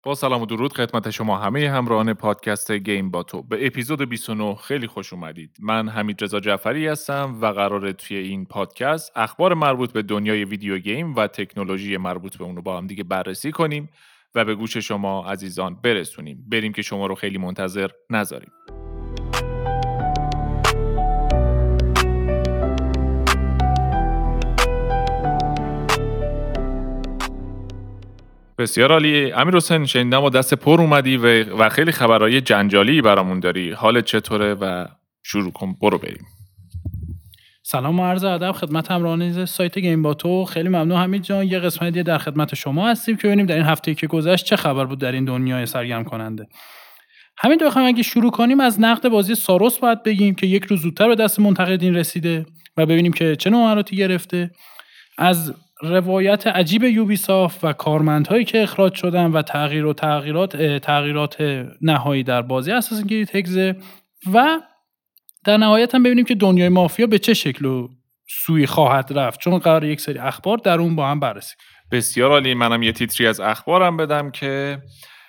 با سلام و درود خدمت شما همه همراهان پادکست گیم با تو. به اپیزود 29 خیلی خوش اومدید. من حمید رضا جعفری هستم و قراره توی این پادکست اخبار مربوط به دنیای ویدیو گیم و تکنولوژی مربوط به اونو با هم دیگه بررسی کنیم و به گوش شما عزیزان برسونیم. بریم که شما رو خیلی منتظر نذاریم. بسیار عالی. امیرحسین، شنیدم با دست پر اومدی و خیلی خبرهای جنجالی برامون داری. حالت چطوره و شروع کن، برو بریم. سلام و عرض ادب خدمت همراهان سایت گیم با تو. خیلی ممنون حمید جان. یه قسمت دیگه در خدمت شما هستیم که ببینیم در این هفته‌ای که گذشت چه خبر بود در این دنیای سرگرم کننده. همین بخوایم اگه شروع کنیم از نقد بازی ساروس باید بگیم که یک روز زودتر به دست منتقدین رسیده و ببینیم که چه نمراتی گرفته. از روایت عجیب یوبیسافت و کارمندهایی که اخراج شدن و تغییرات نهایی در بازی اساسن کرید هگز و در نهایت هم ببینیم که دنیای مافیا به چه شکل و سوی خواهد رفت، چون قرار یک سری اخبار در اون با هم بررسی. بسیار عالی. منم یه تیتری از اخبارم بدم که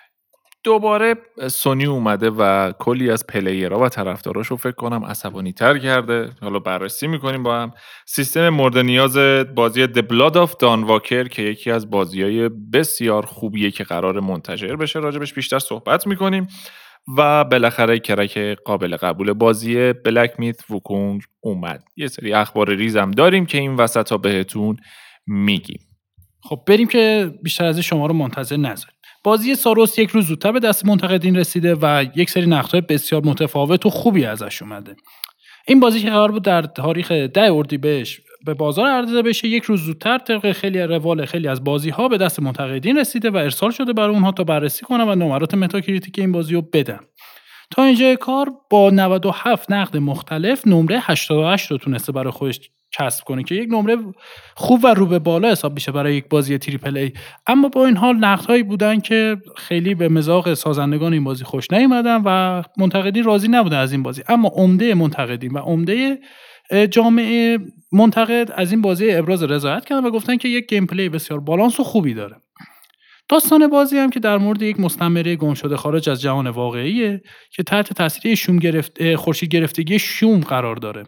دوباره سونی اومده و کلی از پلیرها و طرفداراشو فکر کنم عصبانی تر کرده. حالا بررسی میکنیم با هم. سیستم مورد نیاز بازی The Blood of Dawn Walker که یکی از بازیای بسیار خوبیه که قرار منتشر بشه، راجبش بیشتر صحبت میکنیم. و بالاخره کرک قابل قبول بازی بلک میت وکونگ اومد. یه سری اخبار ریزم داریم که این وسطا بهتون میگیم. خب بریم که بیشتر از شما رو منتظر نذاریم. بازی ساروس یک روز زودتر به دست منتقدین رسیده و یک سری نقدهای بسیار متفاوت و خوبی ازش اومده. این بازی که قرار بود در تاریخ 10 اردیبهشت به بازار عرضه بشه، یک روز زودتر طبق خیلی از بازی‌ها به دست منتقدین رسیده و ارسال شده برای اونها تا بررسی کنن و نمرات متاکریتیک این بازی رو بدن. تا اینجای کار با 97 نقد مختلف نمره 88 رو تونسته برای خودش کسب کنه که یک نمره خوب و رو به بالا حساب میشه برای یک بازی تریپل ای. اما با این حال نقدهایی بودن که خیلی به مذاق سازندگان این بازی خوش نیومدن و منتقدین راضی نبودن از این بازی. اما عمده منتقدین و عمده جامعه منتقد از این بازی ابراز رضایت کردن و گفتن که یک گیم پلی بسیار بالانس و خوبی داره. داستان بازی هم که در مورد یک مستعمره گم شده خارج از جهان واقعیه که تحت تاثیر خورشید گرفتگی شوم قرار داره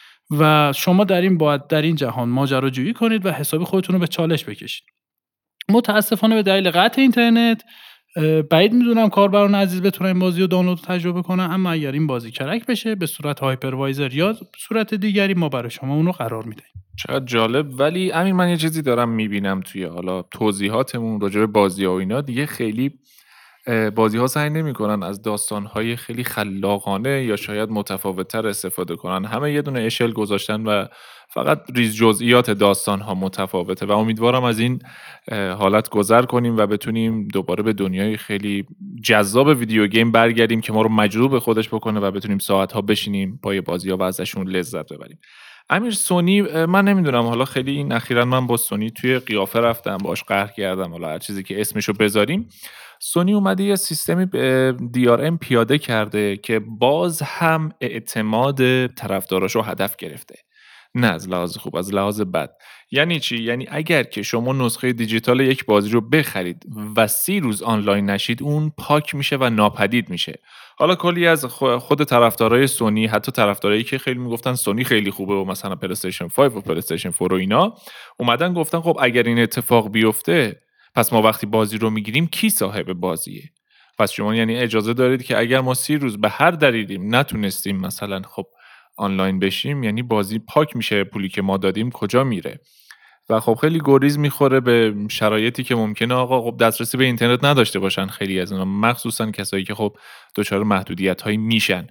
و شما در این جهان ماجراجویی کنید و حسابی خودتون رو به چالش بکشید. متاسفانه به دلیل قطع اینترنت بعید میدونم کاربران عزیز بتونن این بازی رو دانلود و تجربه کنن، اما اگر این بازی کرک بشه به صورت هایپروایزر یا صورت دیگری ما برای شما اون رو قرار میدیم. چقدر جالب. ولی امین، من یه چیزی دارم میبینم توی حالا توضیحاتمون راجع به بازی‌ها و اینا، دیگه خیلی بازی‌ها سعی نمی‌کنن از داستان‌های خیلی خلاقانه یا شاید متفاوت‌تر استفاده کنن. همه یه دونه اشل گذاشتن و فقط ریز جزئیات داستان‌ها متفاوته و امیدوارم از این حالت گذر کنیم و بتونیم دوباره به دنیای خیلی جذاب ویدیو گیم برگردیم که ما رو مجذوب خودش بکنه و بتونیم ساعت‌ها بشینیم پای بازی‌ها و ازشون لذت ببریم. امیر، سونی، من نمیدونم، حالا خیلی این اخیراً من با سونی توی قیافه رفتم، باش قهر کردم، حالا هر چیزی که اسمشو بذاریم. سونی اومده یه سیستمی DRM پیاده کرده که باز هم اعتماد طرفداراشو هدف گرفته. نه از لحاظ خوب، از لحاظ بد. یعنی چی؟ یعنی اگر که شما نسخه دیجیتال یک بازی رو بخرید و 30 روز آنلاین نشید، اون پاک میشه و ناپدید میشه. حالا کلی از خود طرفدارای سونی، حتی طرفدارایی که خیلی میگفتن سونی خیلی خوبه و مثلا پلی‌استیشن 5 و پلی‌استیشن 4 و اینا، اومدن گفتن خب اگر این اتفاق بیفته، پس ما وقتی بازی رو میگیریم کی صاحب بازیه؟ پس شما یعنی اجازه دارید که اگر ما 30 روز به هر دلیلی نتونستیم مثلا خب آنلاین بشیم، یعنی بازی پاک میشه، پولی که ما دادیم کجا میره؟ و خب خیلی گریز میخوره به شرایطی که ممکنه آقا خب دسترسی به اینترنت نداشته باشن خیلی از اونا، مخصوصا کسایی که خب دچار محدودیت‌هایی میشن.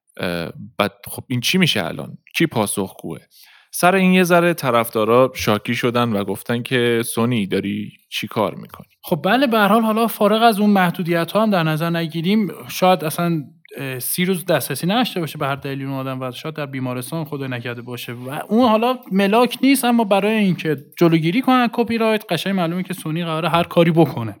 بعد خب این چی میشه الان؟ کی پاسخگوه؟ سر این یه ذره طرفدارا شاکی شدن و گفتن که سونی داری چی کار میکنی؟ خب بله، به هر حال حالا فارغ از اون محدودیت‌ها هم در نظر نگیریم، شاید اصلا 30 روز دسترسی نداشته باشه به هر دلیلی اون آدم و شاید در بیمارستان خدای نکرده باشه و اون حالا ملاک نیست، اما برای اینکه جلوگیری کنن کپی رایت قشنگ معلومه که سونی قراره هر کاری بکنه.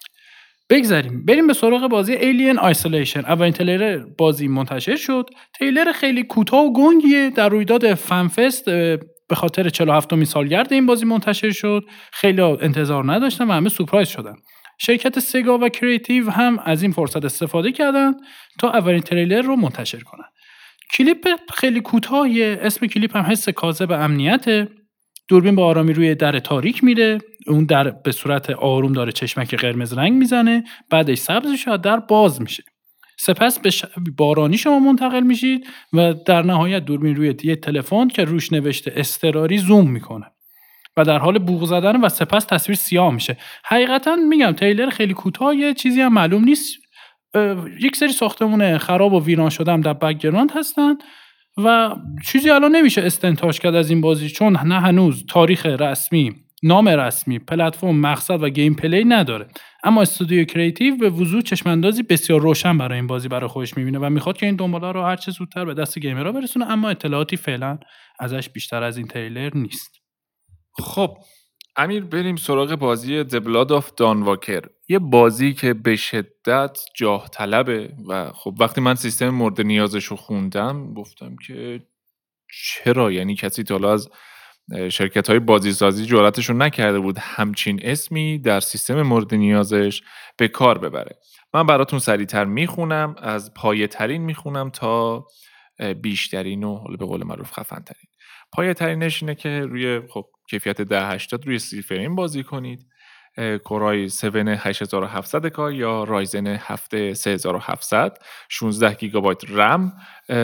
بگذاریم بریم به سراغ بازی Alien Isolation. اولین تریلر بازی منتشر شد. تریلر خیلی کوتاه و گنگیه، در رویداد فنفست به خاطر 47مین سالگرد این بازی منتشر شد. خیلی انتظار نداشتن و همه سورپرایز شدن. شرکت سگا و کریتیو هم از این فرصت استفاده کردن تا اولین تریلر رو منتشر کنن. کلیپ خیلی کوتاهیه، اسم کلیپ هم حس کاذب امنیته. دوربین با آرامی روی در تاریک میره، اون در به صورت آروم داره چشمک قرمز رنگ میزنه، بعدش سبز میشه، در باز میشه. سپس به بارانی شما منتقل میشید و در نهایت دوربین روی یه تلفن که روش نوشته اضطراری زوم میکنه و در حال بوق زدن و سپس تصویر سیاه میشه. حقیقتا میگم تریلر خیلی کوتاهه، چیزی هم معلوم نیست. یک سری ساختمون خراب و ویران شده هم در بک‌گراند هستن و چیزی الان نمیشه استنتاج کرد از این بازی، چون نه هنوز تاریخ رسمی، نام رسمی، پلتفرم، مقصد و گیم پلی نداره. اما استودیو کریتیو به وضوح چشماندازی بسیار روشن برای این بازی برای خودش میبینه و میخواد که این دنباله رو هر چه زودتر به دست گیمرها برسونه، اما اطلاعاتی فعلا ازش بیشتر از این تریلر نیست. خب امیر، بریم سراغ بازی The Blood of Dawn Walker. یه بازی که به شدت جاه طلبه و خب وقتی من سیستم مورد نیازش رو خوندم گفتم که چرا، یعنی کسی تا حالا از شرکت‌های بازیسازی جرأتشون نکرده بود همچین اسمی در سیستم مورد نیازش به کار ببره. من براتون سریع‌تر میخونم، از پایه‌ترین میخونم تا بیشترین و حالا به قول معروف خفن‌ترین. پایه‌ترینش اینه که روی خب کیفیت 1080 روی 30 فریم بازی کنید. کورای 7 8700K یا رایزن 7 3700، 16 گیگابایت رم،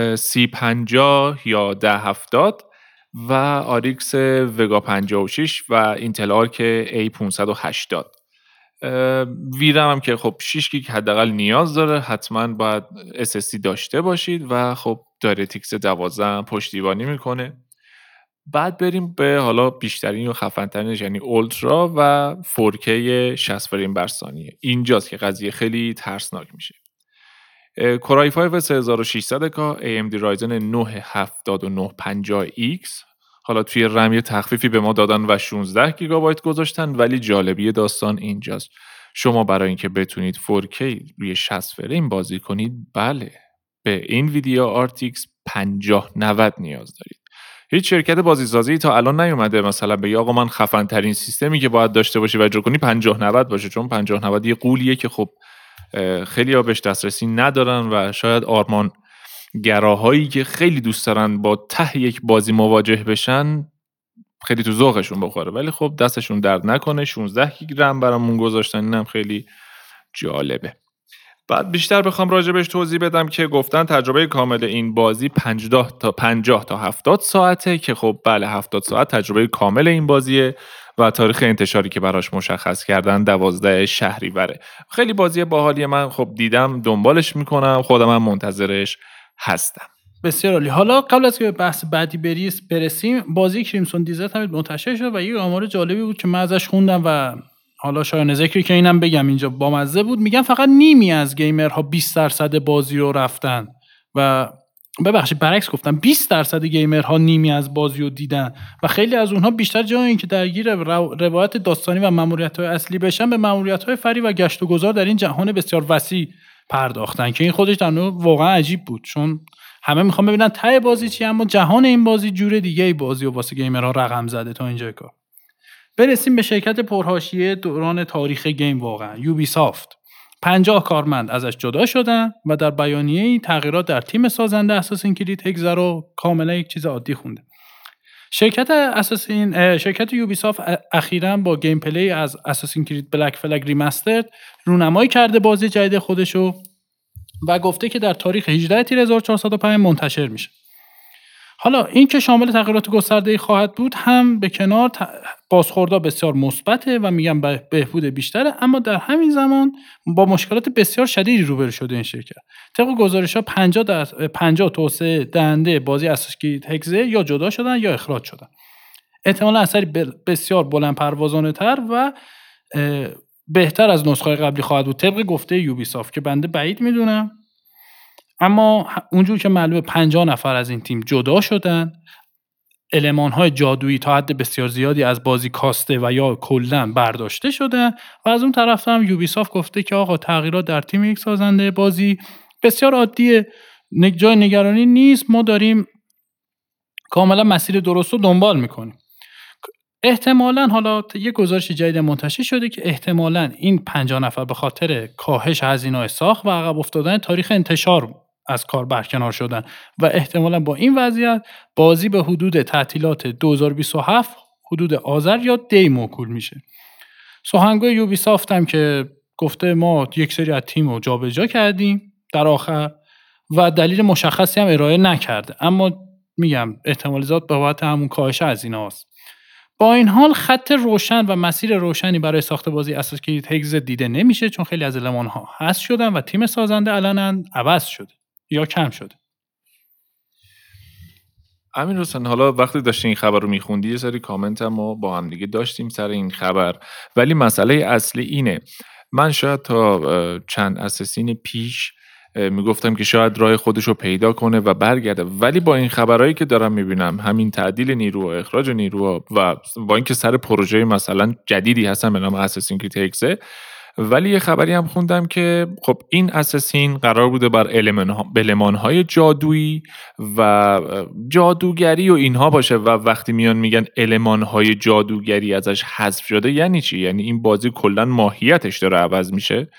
3050 یا 1070 و آریکس وگا 56 و اینتل آرک A580. ویرم هم که خب 6 گیگ حداقل نیاز داره، حتما باید SSD داشته باشید و خب دایرکتیکس 12 پشتیبانی میکنه. بعد بریم به حالا بیشترین و خفن‌ترینش، یعنی اولترا و 4K 60 فریم بر ثانیه. اینجاست که قضیه خیلی ترسناک میشه. کورای 5 3600K، AMD رایزن 9 7950X. حالا توی رم یه تخفیفی به ما دادن و 16 گیگابایت گذاشتن، ولی جالبی داستان اینجاست. شما برای اینکه بتونید 4K روی 60 فریم بازی کنید، بله، به NVIDIA RTX 5090 نیاز دارید. هیچ شرکت بازیسازی تا الان نیومده مثلا بگه آقا من خفن ترین سیستمی که باید داشته باشی و اجرا کنی 5090 باشه، چون 5090 یه قولیه که خب خیلی ها بهش دسترسی ندارن و شاید آرمان گراهایی که خیلی دوست دارن با ته یک بازی مواجه بشن خیلی تو ذوقشون بخوره، ولی خب دستشون درد نکنه. 16 گیگ رم برامون گذاشتن، اینم خیلی جالبه. بعد بیشتر بخوام راجبش توضیح بدم که گفتن تجربه کامل این بازی 50 تا 70 ساعته که خب بله 70 ساعت تجربه کامل این بازیه و تاریخ انتشاری که براش مشخص کردن 12 شهریوره. خیلی بازی باحالیه، من خب دیدم، دنبالش میکنم، خودم هم منتظرش هستم. بسیار عالی. حالا قبل از که به بحث بعدی برسیم، بازی کریمسون دیزرت هم منتشر شد و یه آمار جالبی بود که من ازش خوندم و حالا شایان ذکری که اینم بگم اینجا بامزه بود. میگن فقط نیمی از گیمرها 20% بازی رو رفتن و ببخشید برعکس گفتم 20% گیمرها نیمی از بازی رو دیدن و خیلی از اونها بیشتر جای اینکه درگیر روایت داستانی و ماموریت‌های اصلی بشن به ماموریت‌های فری و گشت و گذار در این جهان بسیار وسیع پرداختن که این خودش در نوع واقعا عجیب بود، چون همه میخوان ببینن ته بازی چی، اما جهان این بازی جور دیگه ای بازی و واسه گیمرها رقم زده. تا اینجا کار. برسیم به شرکت پرحاشیه دوران تاریخ گیم واقعا، یوبیسافت. 50 کارمند ازش جدا شدن و در بیانیه‌ای تغییرات در تیم سازنده اساسین کرید هگز رو کاملا یک چیز عادی خونده. شرکت یوبیسافت اخیراً با گیم پلی از اساسین کرید بلک فلگ ریمسترد رونمایی کرده بازی جدید خودشو و گفته که در تاریخ 18 تیر 1405 منتشر میشه. حالا این که شامل تغییرات گسترده‌ای خواهد بود هم به کنار بازخوردها بسیار مثبته و میگم بهبود بیشتره، اما در همین زمان با مشکلات بسیار شدیدی روبرو شده این شرکت. طبق گزارش‌ها 50 توسعه دهنده بازی اساسین کرید هگز یا جدا شدن یا اخراج شدن. احتمالاً اثری بسیار بلند پروازانه‌تر و بهتر از نسخه قبلی خواهد بود طبق گفته یوبیسافت که بنده بعید میدونم. اما اونجور که معلومه 50 نفر از این تیم جدا شدن، المان‌های جادویی تا حد بسیار زیادی از بازی کاسته و یا کلاً برداشته شدن و از اون طرف هم یوبیسافت گفته که آقا تغییرات در تیم یک سازنده بازی بسیار عادیه، جای نگرانی نیست، ما داریم کاملا مسیر درست رو دنبال میکنیم. احتمالاً حالا یه گزارش جدید منتشر شده که احتمالاً این 50 نفر به خاطر کاهش هزینه‌های ساخت و عقب افتادن تاریخ انتشار از کار برکنار شدن و احتمالاً با این وضعیت بازی به حدود تعطیلات 2027 حدود آذر یا دی موکول میشه. سخنگوی یوبیسافت هم که گفته ما یک سری از تیم رو جابجا کردیم در آخر و دلیل مشخصی هم ارائه نکرده، اما میگم احتمال زیاد بابت همون کاهش هزینه است. با این حال خط روشن و مسیر روشنی برای ساخت بازی اساس کرید هگز دیده نمیشه، چون خیلی از المان‌ها حذف شدن و تیم سازنده علنا عوض شده یا کم شده. امین حسین، حالا وقتی داشتی این خبر رو میخوندی یه سری کامنت هم ما با هم دیگه داشتیم سر این خبر، ولی مسئله اصلی اینه، من شاید تا چند اساسین پیش میگفتم که شاید راه خودش رو پیدا کنه و برگرده، ولی با این خبرهایی که دارم میبینم، همین تعدیل نیرو، اخراج نیرو و با اینکه سر پروژه مثلا جدیدی هستن به نام اساسین کریت هگز، ولی یه خبری هم خوندم که خب این اساسین قرار بوده بر المان‌های جادویی و جادوگری و اینها باشه و وقتی میان میگن المان‌های جادوگری ازش حذف شده یعنی چی؟ یعنی این بازی کلاً ماهیتش داره عوض میشه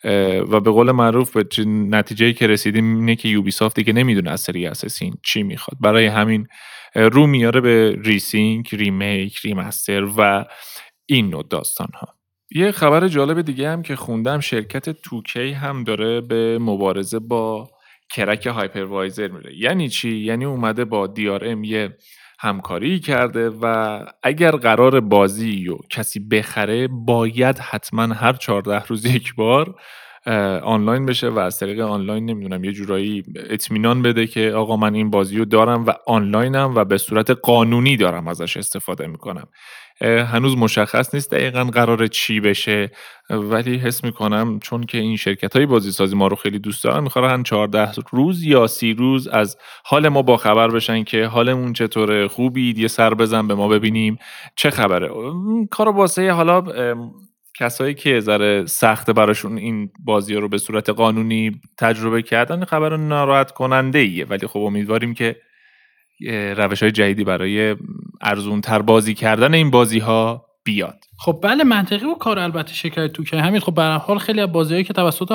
و به قول معروف به نتیجه‌ای که رسیدیم اینه که یوبیسافت دیگه نمیدونه از سری اساسین چی میخواد، برای همین رو میاره به ریسینک، ریمیک، ریمستر و این نوع داستان‌ها. یه خبر جالب دیگه هم که خوندم، شرکت 2K هم داره به مبارزه با کرک هایپروایزر میره. یعنی چی؟ یعنی اومده با DRM یه همکاری کرده و اگر قرار بازی رو کسی بخره باید حتما هر 14 روز یک بار آنلاین بشه و از طریق آنلاین نمیدونم یه جورایی اطمینان بده که آقا من این بازی رو دارم و آنلاینم و به صورت قانونی دارم ازش استفاده میکنم. هنوز مشخص نیست دقیقاً قراره چی بشه، ولی حس میکنم چون که این شرکت‌های بازی سازی ما رو خیلی دوست دارن، میخوان 14 روز یا 30 روز از حال ما با خبر بشن که حالمون چطوره، خوبید، یه سر بزن به ما ببینیم چه خبره. کارو واسه حالا کسایی که ذره سخته براشون این بازی رو به صورت قانونی تجربه کردن خبر ناراحت کننده ایه، ولی خب امیدواریم که روش‌های جدیدی برای ارزون‌تر بازی کردن این بازی‌ها بیاد. خب بله، منطقی و کار البته شرکت تو که همین. خب به هر حال خیلی از بازی‌هایی که توسط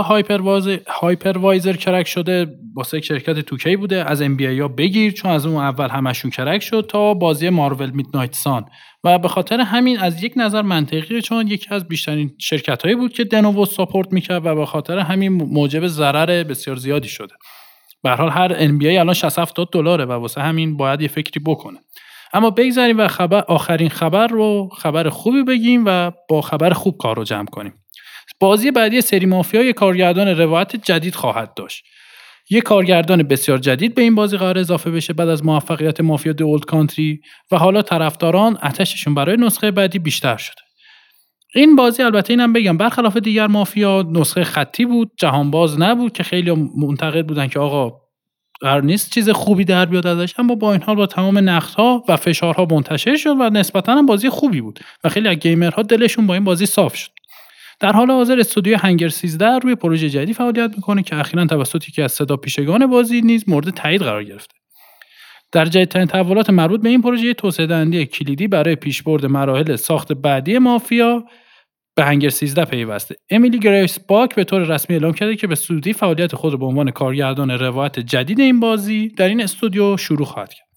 هایپروایزر کرک شده واسه شرکت توکی بوده، از ام بی ای ها بگیر چون از اون اول همشون کرک شد تا بازی مارول میدنایت سان، و به خاطر همین از یک نظر منطقیه چون یکی از بیشترین شرکت‌هایی بود که دنوو ساپورت میکرد و به خاطر همین موجب ضرر بسیار زیادی شده. به هر حال هر ام بی ای الان $60-70 و واسه همین باید یه فکری بکنه. اما بگذاریم و آخرین خبر رو خبر خوبی بگیم و با خبر خوب کار رو جمع کنیم. بازی بعدی سری مافیا یک کارگردان روایت جدید خواهد داشت. یک کارگردان بسیار جدید به این بازی قرار اضافه بشه بعد از موفقیت مافیا دی اولد کانتری و حالا طرفداران آتششون برای نسخه بعدی بیشتر شده. این بازی البته اینم بگم برخلاف دیگر مافیا نسخه خطی بود، جهانباز نبود که خیلی منتقد بودن که آقا قرار نیست چیز خوبی در بیاد ازش، اما با این حال با تمام نقدها و فشارها منتشر شد و نسبتاً هم بازی خوبی بود و خیلی از گیمرها دلشون با این بازی صاف شد. در حال حاضر استودیو هنگر 13 روی پروژه جدید فعالیت میکنه که اخیراً توسط یکی از صدا پیشگان بازی نیز مورد تایید قرار گرفته. در جدیدترین تحولات مربوط به این پروژه توسعه دهنده کلیدی برای پیشبرد مراحل ساخت بعدی مافیا به هنگر 13 پیوسته. امیلی گریس باک به طور رسمی اعلام کرده که به زودی فعالیت خود را به عنوان کارگردان روایت جدید این بازی در این استودیو شروع خواهد کرد.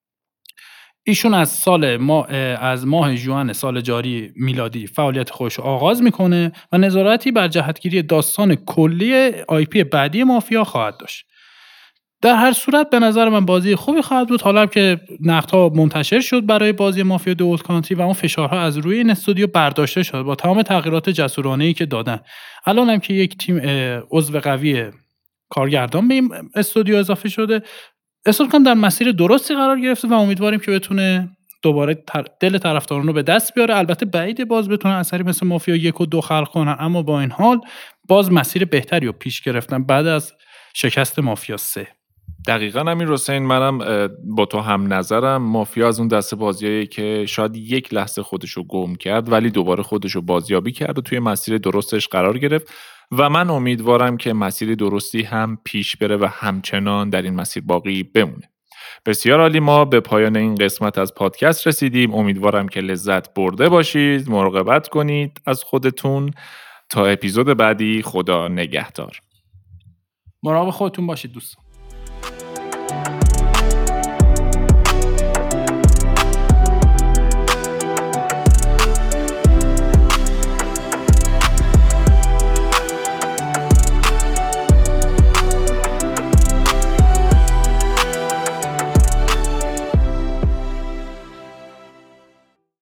ایشون از ماه ژوئن سال جاری میلادی فعالیت خودش را آغاز میکنه و نظارتی بر جهتگیری داستان کلی آی پی بعدی مافیا خواهد داشت. در هر صورت به نظر من بازی خوبی خواهد بود، حالا که نقدها منتشر شد برای بازی مافیا دی اولد کانتری و اون فشارها از روی این استودیو برداشته شد با تمام تغییرات جسورانه‌ای که دادن. الان هم که یک تیم عضو قوی کارگردان به این استودیو اضافه شده، احساس کنم در مسیر درستی قرار گرفته و امیدواریم که بتونه دوباره دل طرفداران رو به دست بیاره. البته بعیده باز بتونه اثری مثل مافیا 1 و 2 خلق کنن، اما با این حال باز مسیر بهتری رو پیش گرفتن بعد از شکست مافیا 3. دقیقاً همین حسین، منم با تو هم نظرم. مافیا از اون دسته بازیایی که شاید یک لحظه خودشو گم کرد ولی دوباره خودشو بازیابی کرد و توی مسیر درستش قرار گرفت و من امیدوارم که مسیر درستی هم پیش بره و همچنان در این مسیر باقی بمونه. بسیار عالی، ما به پایان این قسمت از پادکست رسیدیم. امیدوارم که لذت برده باشید. مراقبت کنید از خودتون. تا اپیزود بعدی، خدا نگهدار. مراقب خودتون باشید دوستان.